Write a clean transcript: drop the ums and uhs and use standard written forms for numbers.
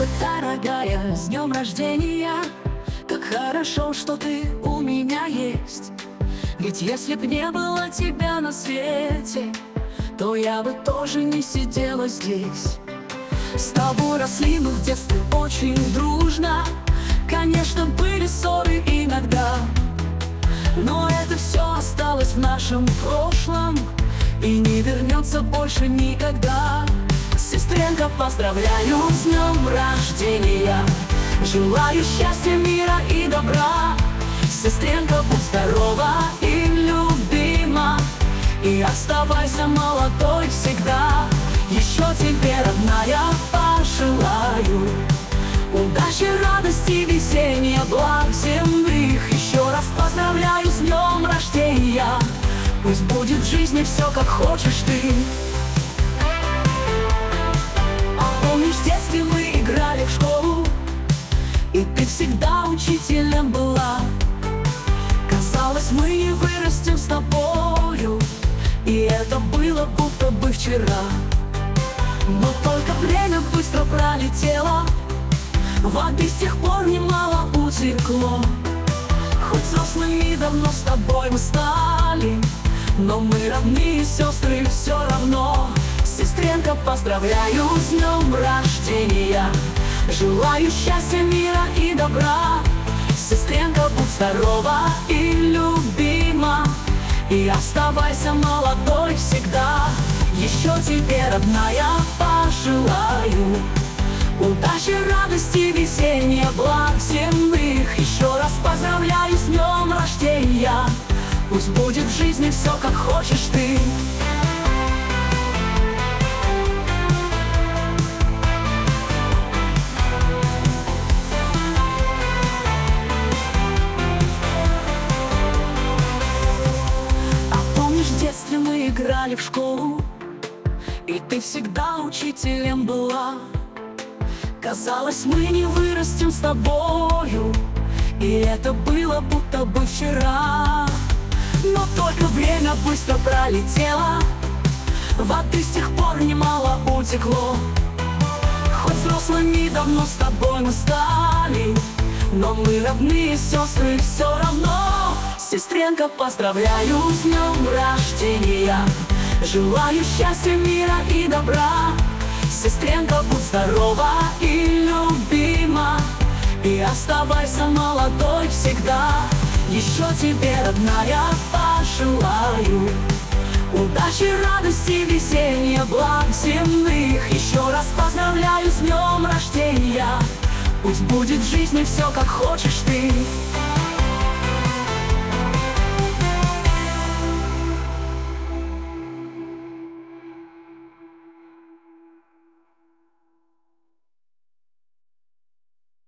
дорогая, с днем рождения! Как хорошо, что ты у меня есть. Ведь если б не было тебя на свете, то я бы тоже не сидела здесь. С тобой росли мы в детстве очень дружно. Конечно, были ссоры иногда, но это все осталось в нашем прошлом и не вернется больше никогда. Сестренка, поздравляю с днем рождения! Желаю счастья, мира и добра. Сестренка, будь здорова и любима, и оставайся молодой всегда. Еще тебе, родная, пожелаю удачи, радости, веселья, благ земных. Еще раз поздравляю с днем рождения! Пусть будет в жизни все, как хочешь ты. Помнишь, в детстве мы играли в школу, и ты всегда учителем была. Казалось, мы не вырастем с тобою, и это было будто бы вчера. Но только время быстро пролетело, воды с тех пор немало утекло. Хоть взрослыми давно с тобой мы стали, но мы родные сестры все равно. Сестренка, поздравляю с днем рождения! Желаю счастья, мира и добра. Сестренка, будь здорова и любима, и оставайся молодой всегда. Еще тебе, родная, пожелаю удачи, радости, веселья, благ земных. Еще раз поздравляю с днем рождения! Пусть будет в жизни все, как хочешь ты. В детстве мы играли в школу, и ты всегда учителем была. Казалось, мы не вырастем с тобою, и это было будто бы вчера. Но только время быстро пролетело, воды с тех пор немало утекло. Хоть взрослыми давно с тобой мы стали, но мы родные сестры все равно. Сестренка, поздравляю с днем рождения! Желаю счастья, мира и добра. Сестренка, будь здорова и любима, и оставайся молодой всегда. Еще тебе, родная, пожелаю удачи, радости, веселья, благ земных. Еще раз поздравляю с днем рождения! Пусть будет в жизни все, как хочешь ты.